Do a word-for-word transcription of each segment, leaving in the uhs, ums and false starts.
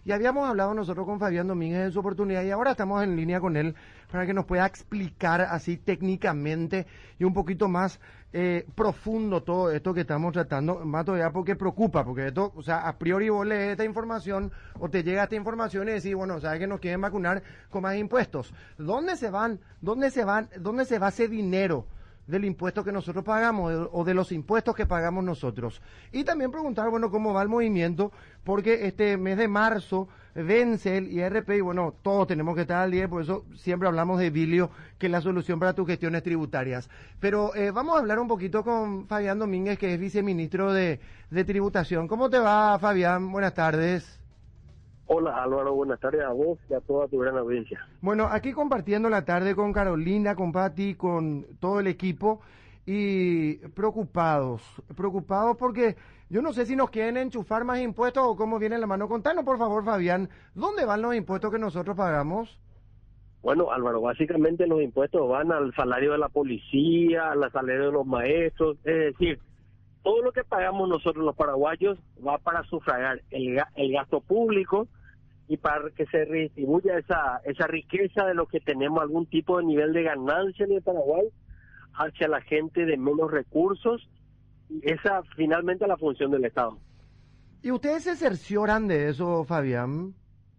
Y habíamos hablado nosotros con Fabián Domínguez en su oportunidad y ahora estamos en línea con él para que nos pueda explicar así técnicamente y un poquito más eh, profundo todo esto que estamos tratando, más todavía porque preocupa, porque esto, o sea, a priori vos lees esta información o te llega esta información y decís, bueno, sabes que nos quieren vacunar con más impuestos. ¿Dónde se van, dónde se van, dónde se va ese dinero del impuesto que nosotros pagamos o de los impuestos que pagamos nosotros? Y también preguntar, bueno, cómo va el movimiento, porque este mes de marzo vence el I R P y bueno, todos tenemos que estar al día, por eso siempre hablamos de Bilio, que es la solución para tus gestiones tributarias. Pero eh, vamos a hablar un poquito con Fabián Domínguez, que es viceministro de, de Tributación. ¿Cómo te va, Fabián? Buenas tardes. Hola Álvaro, buenas tardes a vos y a toda tu gran audiencia. Bueno, aquí compartiendo la tarde con Carolina, con Pati, con todo el equipo y preocupados, preocupados porque yo no sé si nos quieren enchufar más impuestos o cómo viene la mano. Contanos por favor, Fabián, ¿dónde van los impuestos que nosotros pagamos? Bueno Álvaro, básicamente los impuestos van al salario de la policía, al salario de los maestros, es decir, todo lo que pagamos nosotros los paraguayos va para sufragar el, el gasto público y para que se redistribuya esa esa riqueza de lo que tenemos algún tipo de nivel de ganancia en el Paraguay hacia la gente de menos recursos, y esa finalmente es la función del Estado. ¿Y ustedes se cercioran de eso, Fabián?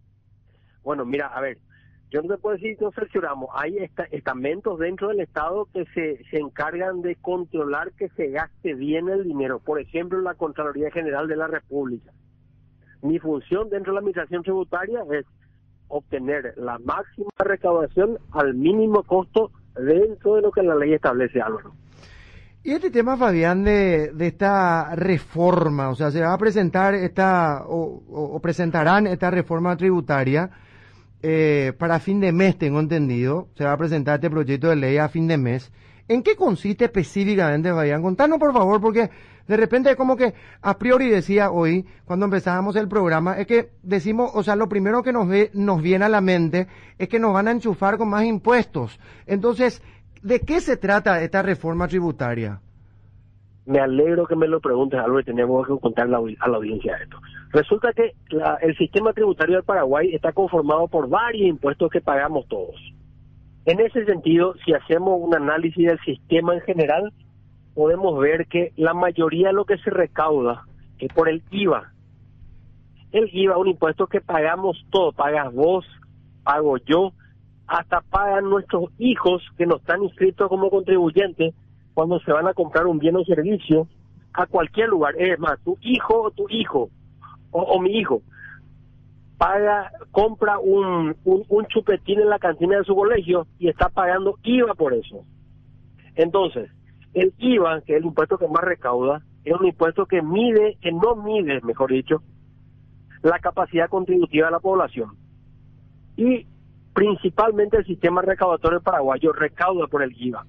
Bueno, mira, a ver, yo no te puedo decir que nos cercioramos. Hay esta, estamentos dentro del Estado que se, se encargan de controlar que se gaste bien el dinero. Por ejemplo, la Contraloría General de la República. Mi función dentro de la Administración Tributaria es obtener la máxima recaudación al mínimo costo dentro de lo que la ley establece, Álvaro. Y este tema, Fabián, de, de esta reforma, o sea, se va a presentar esta, o, o, o presentarán esta reforma tributaria eh, para fin de mes, tengo entendido, se va a presentar este proyecto de ley a fin de mes. ¿En qué consiste específicamente, Fabián? Contanos, por favor, porque de repente como que a priori decía hoy, cuando empezábamos el programa, es que decimos, o sea, lo primero que nos ve, nos viene a la mente es que nos van a enchufar con más impuestos. Entonces, ¿de qué se trata esta reforma tributaria? Me alegro que me lo preguntes, Álvaro, y tenemos que contarle a la audiencia esto. Resulta que la, el sistema tributario del Paraguay está conformado por varios impuestos que pagamos todos. En ese sentido, si hacemos un análisis del sistema en general, podemos ver que la mayoría de lo que se recauda es por el I V A. El I V A es un impuesto que pagamos todos, pagas vos, pago yo, hasta pagan nuestros hijos que no están inscritos como contribuyentes cuando se van a comprar un bien o servicio a cualquier lugar. Es más, tu hijo o tu hijo, o, o mi hijo, paga, compra un, un, un chupetín en la cantina de su colegio y está pagando I V A por eso. Entonces, el I V A, que es el impuesto que más recauda, es un impuesto que mide, que no mide, mejor dicho, la capacidad contributiva de la población. Y principalmente el sistema recaudatorio paraguayo recauda por el I V A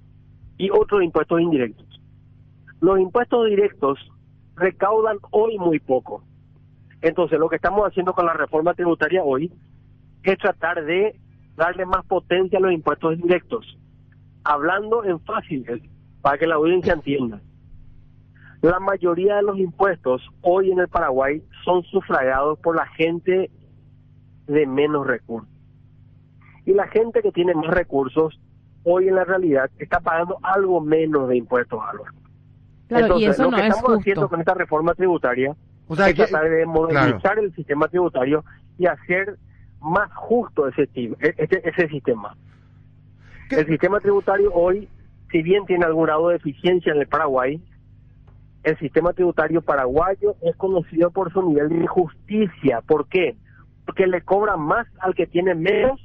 y otros impuestos indirectos. Los impuestos directos recaudan hoy muy poco. Entonces, lo que estamos haciendo con la reforma tributaria hoy es tratar de darle más potencia a los impuestos directos. Hablando en fácil, para que la audiencia entienda. La mayoría de los impuestos hoy en el Paraguay son sufragados por la gente de menos recursos. Y la gente que tiene más recursos, hoy en la realidad, está pagando algo menos de impuestos, Álvaro. Claro, Entonces, y eso lo no que es estamos justo. haciendo con esta reforma tributaria O sea, es que, tratar de modernizar claro. el sistema tributario y hacer más justo ese, ese, ese sistema. ¿Qué? El sistema tributario hoy, si bien tiene algún grado de eficiencia en el Paraguay, el sistema tributario paraguayo es conocido por su nivel de injusticia. ¿Por qué? Porque le cobra más al que tiene menos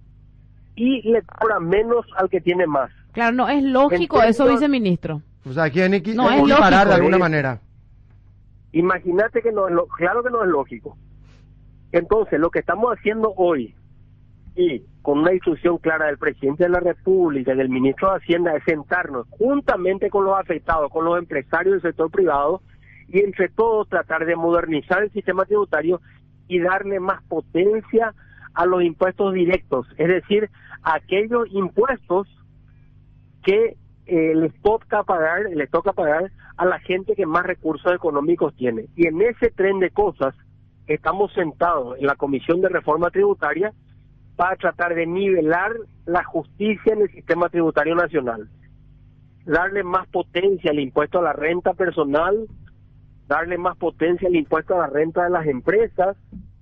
y le cobra menos al que tiene más. Claro, no es lógico Entonces, eso, viceministro. O sea, quieren equi- No, es equiparar lógico. de alguna manera. Imagínate que no es lo, claro que no es lógico. Entonces, lo que estamos haciendo hoy, y con una instrucción clara del presidente de la República y del ministro de Hacienda, es sentarnos juntamente con los afectados, con los empresarios del sector privado, y entre todos tratar de modernizar el sistema tributario y darle más potencia a los impuestos directos, es decir, a aquellos impuestos que eh, les toca pagar, les toca pagar a la gente que más recursos económicos tiene. Y en ese tren de cosas estamos sentados en la Comisión de Reforma Tributaria para tratar de nivelar la justicia en el sistema tributario nacional, darle más potencia al impuesto a la renta personal, darle más potencia al impuesto a la renta de las empresas,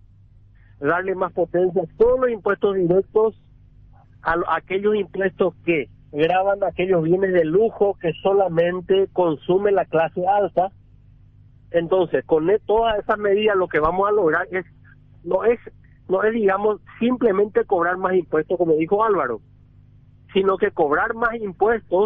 darle más potencia a todos los impuestos directos, a, lo- a aquellos impuestos que graban aquellos bienes de lujo que solamente consume la clase alta. Entonces, con e- todas esas medidas lo que vamos a lograr es no es no es digamos simplemente cobrar más impuestos, como dijo Álvaro, sino que cobrar más impuestos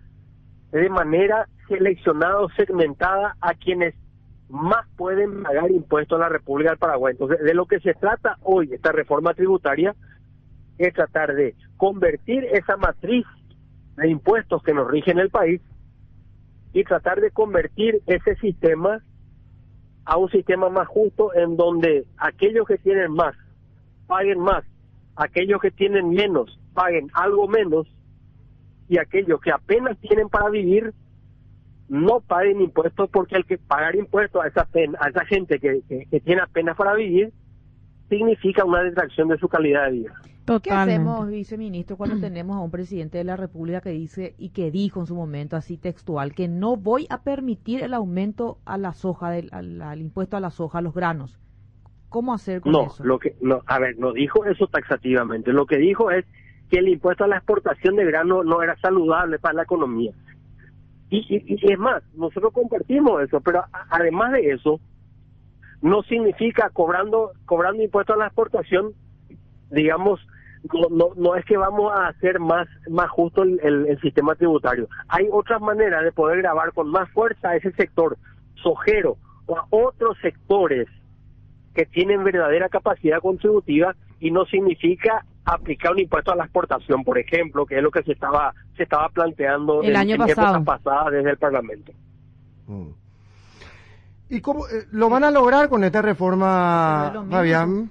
de manera seleccionada o segmentada a quienes más pueden pagar impuestos a la República del Paraguay. Entonces, de lo que se trata hoy esta reforma tributaria es tratar de convertir esa matriz de impuestos que nos rige en el país y tratar de convertir ese sistema a un sistema más justo, en donde aquellos que tienen más paguen más, aquellos que tienen menos paguen algo menos, y aquellos que apenas tienen para vivir no paguen impuestos, porque el que pagar impuestos a esa pena, a esa gente que, que, que tiene apenas para vivir significa una detracción de su calidad de vida. Totalmente. ¿Qué hacemos, viceministro, cuando tenemos a un presidente de la República que dice y que dijo en su momento así textual que no voy a permitir el aumento a la soja, del, al, al impuesto a la soja, a los granos? ¿Cómo hacer con No, eso? lo que no, a ver, no dijo eso taxativamente. Lo que dijo es que el impuesto a la exportación de grano no era saludable para la economía. Y, y, y es más, nosotros compartimos eso, pero a, además de eso, no significa cobrando cobrando impuestos a la exportación, digamos, no no, no es que vamos a hacer más más justo el, el, el sistema tributario. Hay otras maneras de poder gravar con más fuerza a ese sector sojero o a otros sectores que tienen verdadera capacidad contributiva, y no significa aplicar un impuesto a la exportación, por ejemplo, que es lo que se estaba se estaba planteando El en, año en pasado. épocas pasadas desde el Parlamento. Mm. ¿Y cómo eh, lo van a lograr con esta reforma, Pero es lo mismo. Fabián?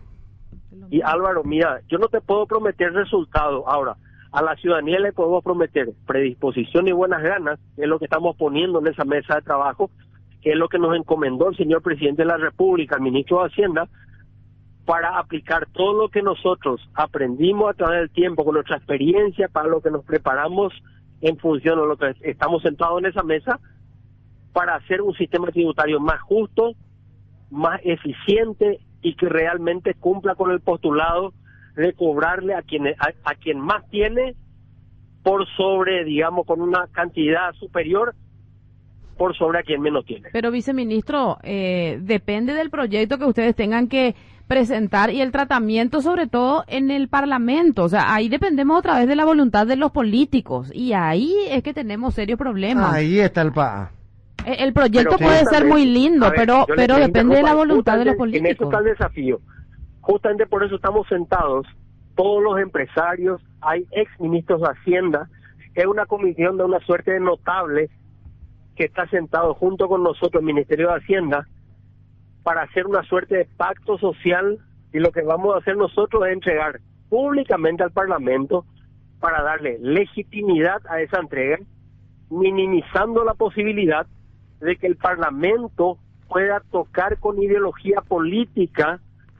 Y Álvaro, mira, yo no te puedo prometer resultados. Ahora, a la ciudadanía le podemos prometer predisposición y buenas ganas, que es lo que estamos poniendo en esa mesa de trabajo, que es lo que nos encomendó el señor presidente de la República, el ministro de Hacienda, para aplicar todo lo que nosotros aprendimos a través del tiempo, con nuestra experiencia, para lo que nos preparamos en función de lo que estamos sentados en esa mesa, para hacer un sistema tributario más justo, más eficiente y que realmente cumpla con el postulado de cobrarle a quien, a, a quien más tiene por sobre, digamos, con una cantidad superior por sobre a quien menos tiene. Pero, viceministro, eh, depende del proyecto que ustedes tengan que presentar y el tratamiento, sobre todo en el Parlamento. O sea, ahí dependemos otra vez de la voluntad de los políticos, y ahí es que tenemos serios problemas. Ahí está el pa. Eh, El proyecto Pero puede ser justamente, muy lindo, a ver, pero yo le- pero le depende de la interrumpo, voluntad de los justamente En eso políticos. está el desafío. Justamente por eso estamos sentados, todos los empresarios, hay ex ministros de Hacienda, es una comisión de una suerte de notables que está sentado junto con nosotros, el Ministerio de Hacienda, para hacer una suerte de pacto social, y lo que vamos a hacer nosotros es entregar públicamente al Parlamento para darle legitimidad a esa entrega, minimizando la posibilidad de que el Parlamento pueda tocar con ideología política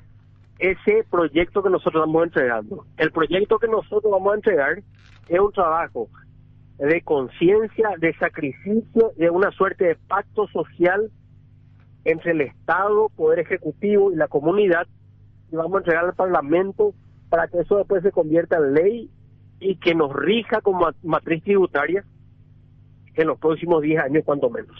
ese proyecto que nosotros estamos entregando. El proyecto que nosotros vamos a entregar es un trabajo de conciencia, de sacrificio, de una suerte de pacto social entre el Estado, Poder Ejecutivo y la comunidad, y vamos a entregar al Parlamento para que eso después se convierta en ley y que nos rija como matriz tributaria en los próximos diez años, cuanto menos.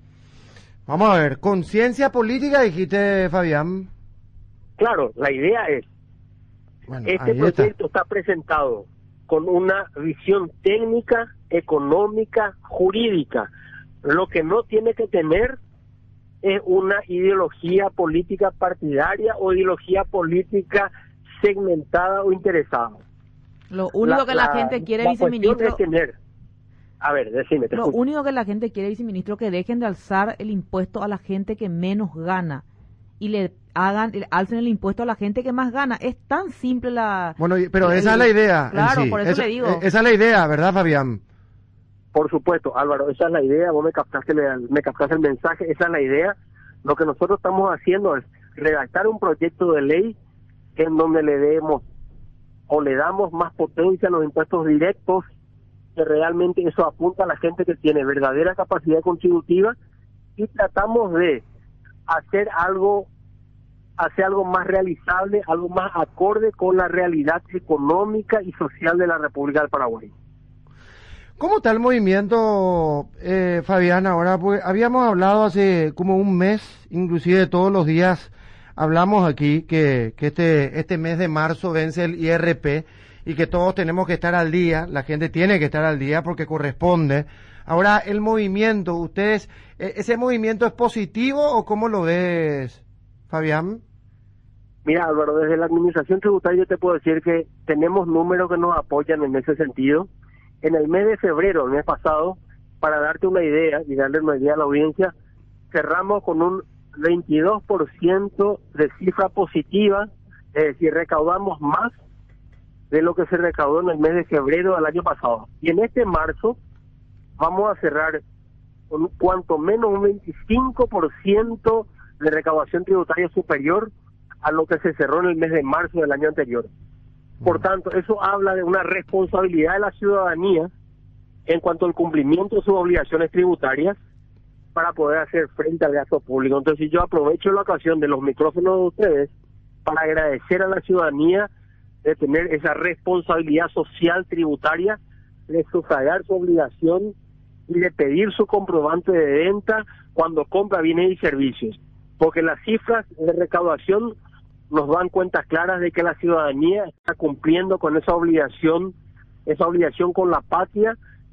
Vamos a ver, conciencia política, dijiste, Fabián. Claro, la idea es, Bueno, este ahí está. proyecto está presentado con una visión técnica, económica, jurídica. Lo que no tiene que tener es una ideología política partidaria o ideología política segmentada o interesada. Lo único que la, gente quiere, la cuestión viceministro, es tener, a ver, decime, te lo escucho. único que la gente quiere, viceministro, que dejen de alzar el impuesto a la gente que menos gana y le hagan, le alcen el impuesto a la gente que más gana. Es tan simple la... Bueno, y- pero el- esa es la idea. en Claro, sí. por eso Esa- le digo. eh, Esa es la idea, ¿verdad, Fabián? Por supuesto, Álvaro, esa es la idea, vos me captaste, el- me captaste el mensaje, esa es la idea. Lo que nosotros estamos haciendo es redactar un proyecto de ley en donde le demos o le damos más potencia a los impuestos directos, que realmente eso apunta a la gente que tiene verdadera capacidad contributiva, y tratamos de hacer algo hacer algo más realizable, algo más acorde con la realidad económica y social de la República del Paraguay. ¿Cómo está el movimiento, eh, Fabián, ahora? Porque habíamos hablado hace como un mes, inclusive todos los días hablamos aquí que, que este, este mes de marzo vence el I R P y que todos tenemos que estar al día, la gente tiene que estar al día porque corresponde. Ahora, el movimiento, ¿ustedes, ese movimiento es positivo o cómo lo ves, Fabián? Mira, Álvaro, desde la Administración Tributaria yo te puedo decir que tenemos números que nos apoyan en ese sentido. En el mes de febrero, el mes pasado, para darte una idea y darle una idea a la audiencia, cerramos con un veintidós por ciento de cifra positiva, es decir, recaudamos más de lo que se recaudó en el mes de febrero del año pasado. Y en este marzo vamos a cerrar con cuanto menos un veinticinco por ciento de recaudación tributaria superior a lo que se cerró en el mes de marzo del año anterior. Por tanto, eso habla de una responsabilidad de la ciudadanía en cuanto al cumplimiento de sus obligaciones tributarias para poder hacer frente al gasto público. Entonces, yo aprovecho la ocasión de los micrófonos de ustedes para agradecer a la ciudadanía de tener esa responsabilidad social tributaria, de sufragar su obligación y de pedir su comprobante de venta cuando compra bienes y servicios. Porque las cifras de recaudación nos dan cuentas claras de que la ciudadanía está cumpliendo con esa obligación, esa obligación con la patria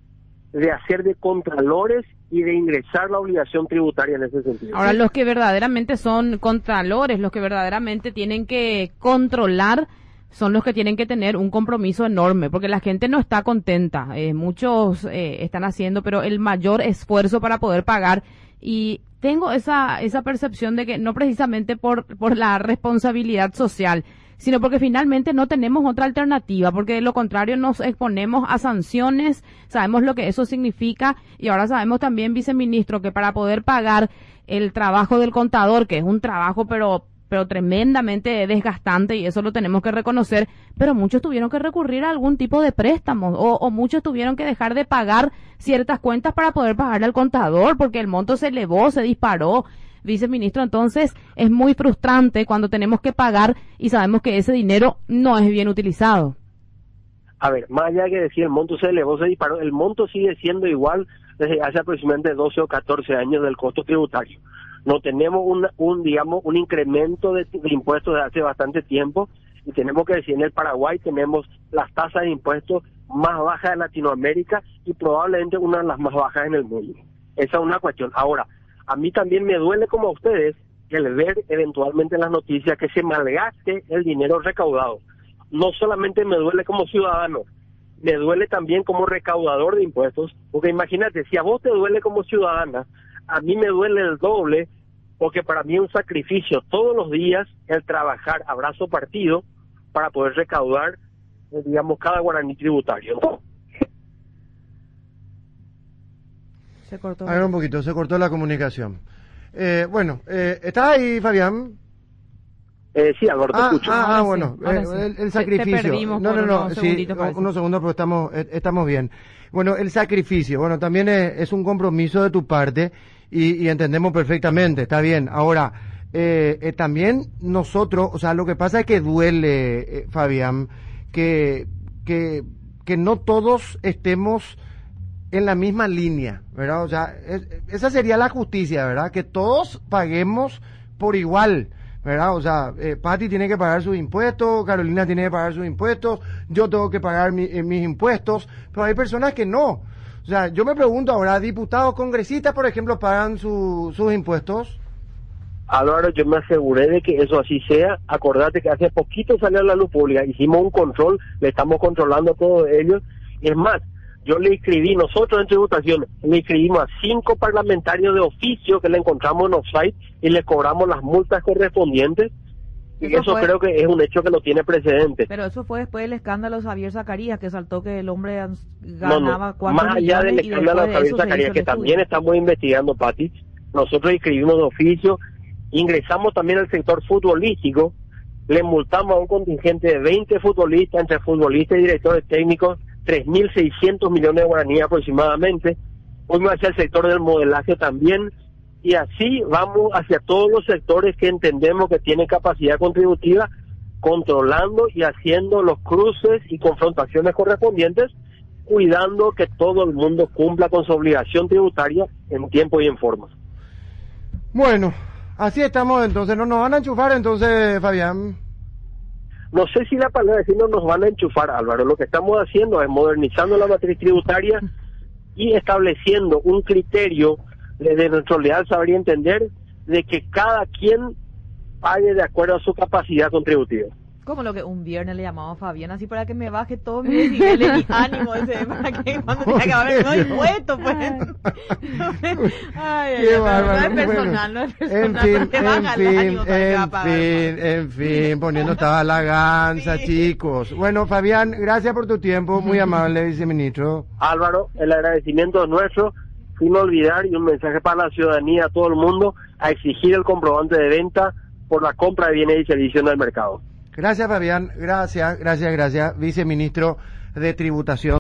de hacer de contralores y de ingresar la obligación tributaria en ese sentido. Ahora, los que verdaderamente son contralores, los que verdaderamente tienen que controlar, son los que tienen que tener un compromiso enorme, porque la gente no está contenta. Eh, muchos eh, están haciendo, pero el mayor esfuerzo para poder pagar, y tengo esa esa percepción de que no precisamente por por la responsabilidad social, sino porque finalmente no tenemos otra alternativa, porque de lo contrario nos exponemos a sanciones, sabemos lo que eso significa, y ahora sabemos también, viceministro, que para poder pagar el trabajo del contador, que es un trabajo pero pero tremendamente desgastante, y eso lo tenemos que reconocer, pero muchos tuvieron que recurrir a algún tipo de préstamos, o, o muchos tuvieron que dejar de pagar ciertas cuentas para poder pagarle al contador, porque el monto se elevó, se disparó, viceministro. Entonces es muy frustrante cuando tenemos que pagar y sabemos que ese dinero no es bien utilizado. A ver, más allá de que decir el monto se elevó, se disparó, el monto sigue siendo igual desde hace aproximadamente doce o catorce años del costo tributario. No tenemos un, un digamos, un incremento de, de impuestos de hace bastante tiempo, y tenemos que decir, en el Paraguay tenemos las tasas de impuestos más bajas de Latinoamérica y probablemente una de las más bajas en el mundo. Esa es una cuestión. Ahora, a mí también me duele, como a ustedes, el ver eventualmente en las noticias que se malgaste el dinero recaudado. No solamente me duele como ciudadano, me duele también como recaudador de impuestos, porque imagínate, si a vos te duele como ciudadana, a mí me duele el doble, porque para mí es un sacrificio todos los días el trabajar a brazo partido para poder recaudar, digamos, cada guaraní tributario. Se cortó. A ver, un poquito, se cortó la comunicación. Eh, bueno, eh, ¿estás ahí, Fabián? Eh, sí, Álvaro, te ah, escucho. Ah, ah sí, bueno, ahora eh, sí. el, el Te- sacrificio. te perdimos no, por no, no, unos sí, segunditos, parece. unos segundos, pero estamos, eh, estamos bien. Bueno, el sacrificio, bueno, también es, es un compromiso de tu parte, y, y entendemos perfectamente, está bien. Ahora, eh, eh, también nosotros, o sea, lo que pasa es que duele, eh, Fabián, que, que, que no todos estemos en la misma línea, ¿verdad? O sea, es- esa sería la justicia, ¿verdad? Que todos paguemos por igual, ¿verdad? O sea, eh, Patti tiene que pagar sus impuestos, Carolina tiene que pagar sus impuestos, yo tengo que pagar mi- eh, mis impuestos, pero hay personas que no. O sea, yo me pregunto ahora, diputados, congresistas, por ejemplo, pagan su- sus impuestos. Álvaro, yo me aseguré de que eso así sea. Acordate que hace poquito salió a la luz pública, hicimos un control, le estamos controlando a todos ellos. Es más, yo le inscribí, nosotros en tributación, le inscribimos a cinco parlamentarios de oficio que le encontramos en offsite y le cobramos las multas correspondientes. Y Eso eso fue- creo que es un hecho que no tiene precedente. Pero eso fue después del escándalo de Javier Zacarías, que saltó que el hombre ans- No, ganaba no, cuatro más allá del millones y escándalo de después de Javier eso se Zacarías, hizo que el también estudio. estamos investigando, Pati, nosotros inscribimos de oficio Ingresamos también al sector futbolístico, le multamos a un contingente de veinte futbolistas, entre futbolistas y directores técnicos, tres mil seiscientos millones de guaraníes aproximadamente. Fuimos hacia el sector del modelaje también, y así vamos hacia todos los sectores que entendemos que tienen capacidad contributiva, controlando y haciendo los cruces y confrontaciones correspondientes, cuidando que todo el mundo cumpla con su obligación tributaria en tiempo y en forma. Bueno, así estamos entonces. ¿No nos van a enchufar entonces, Fabián? No sé si la palabra decir no nos van a enchufar, Álvaro. Lo que estamos haciendo es modernizando la matriz tributaria y estableciendo un criterio desde nuestro leal saber y entender de que cada quien pague de acuerdo a su capacidad contributiva. Como lo que un viernes le llamamos a Fabián, así para que me baje todo mi nivel y ánimo, ese, para que cuando tenga que haber no impuesto, pues. Ay, Qué ay, bárbaro. no es personal, Bueno, no es personal. en fin, te baja en el fin, ánimo para que va a en pagar, fin, en fin, poniendo toda la ganza, Sí. chicos. Bueno, Fabián, gracias por tu tiempo, muy amable, viceministro. Álvaro, el agradecimiento es nuestro, sin olvidar, y un mensaje para la ciudadanía, a todo el mundo, a exigir el comprobante de venta por la compra de bienes y servicios en el mercado. Gracias, Fabián, gracias, gracias, gracias, viceministro de Tributación.